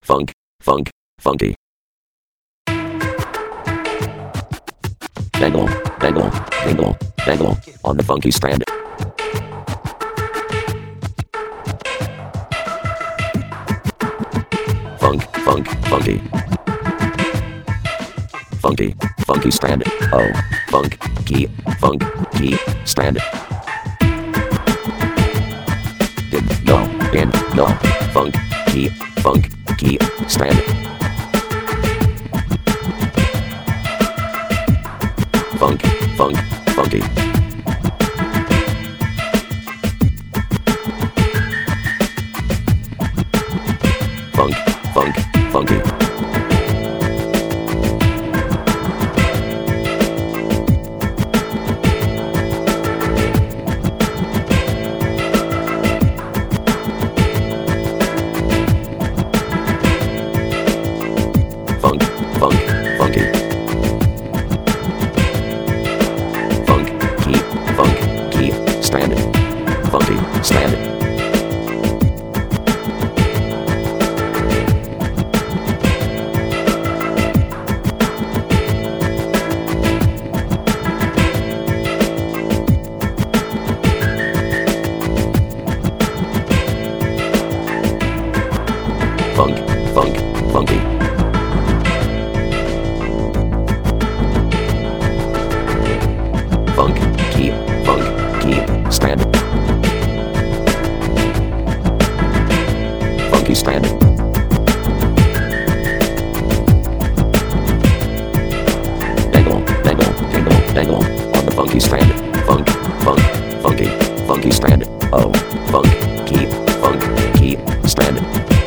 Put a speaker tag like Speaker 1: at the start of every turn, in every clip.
Speaker 1: funk, funk, funky. Dangle, dangle, dingle, dangle, on the funky strand. Funk, funk, funky. Funky, funky strand. Oh, funk, key, strand. Did, no, in, no, funk, key, strand. Funk, funk, funky. Funk, funk, funky. Funk, funk, funky. Funk, key, strand. Funky, strand. Funk, funk, funky. Funk, key, strand. Funky strand. Dangle, dangle, dingle, dangle, on the funky strand. Funk, funk, funky, funky strand. Oh, funk, key, strand.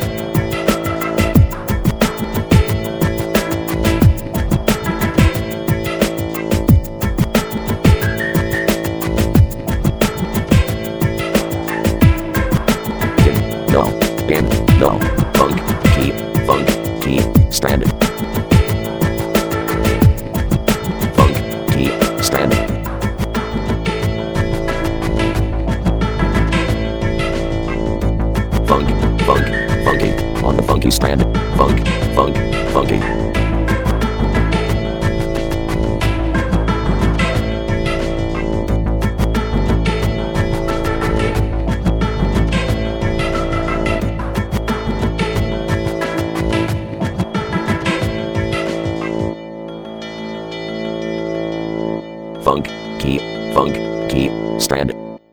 Speaker 1: No, in, no, funk, key, strand. Funk, key, strand. Funk, funk, funky, on the funky strand. Funk, funk, funky. Funk, key, strand.